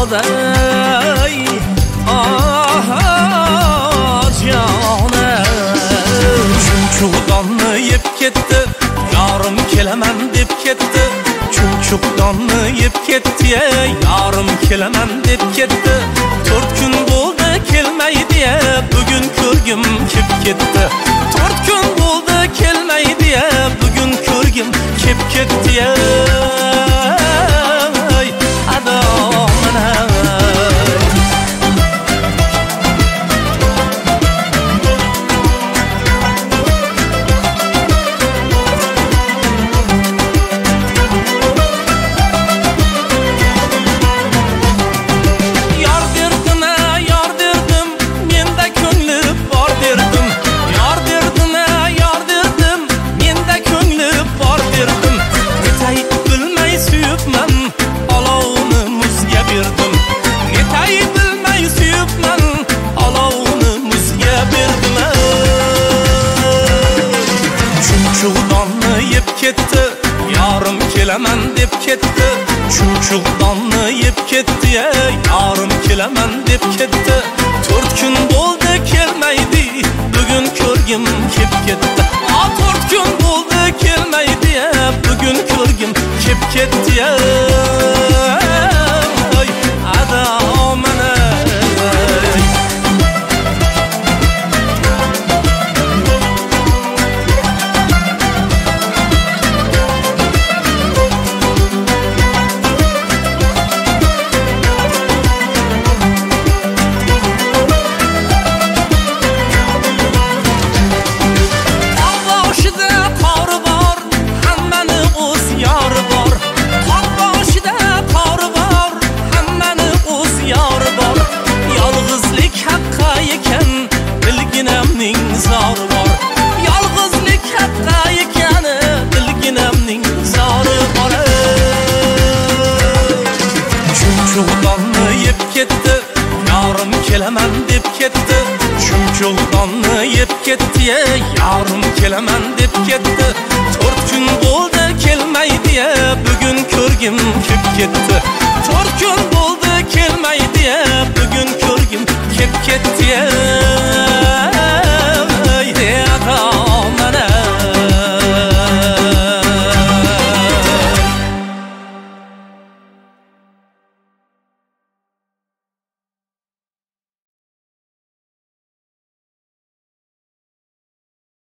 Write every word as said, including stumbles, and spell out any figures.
oday ah jonim chumchuqdonni yeb ketdi yorim kelaman deb ketdi chumchuqdonni yeb ketdi yorim kelaman deb ketdi to'rt kun bo'ldi kelmaydi bugun ko'rgim kep ketdi to'rt kun bo'ldi kelmaydi bugun ko'rgim kep ketdi chumchuqdonni yeb ketdi yorim kelaman deb ketdi chumchuqdonni yeb ketdi yorim kelaman deb ketdi to'rt kun bo'ldi kelmaydi bugun ko'rgim kep ketdi a to'rt kun bo'ldi kelmaydi bugun ko'rgim kep ketdi adomana zori bor yolg'izlik haqqa ekani bilginamning zori bor chumchuqdonni yeb ketdi yorim kelaman deb ketdi chumchuqdonni yeb ketdi yorim kelaman deb ketdi to'rt kun bo'ldi kelmaydi bugun ko'rgim kep ketdi to'rt kun bo'ldi kelmaydi bugun ko'rgim kep ketdi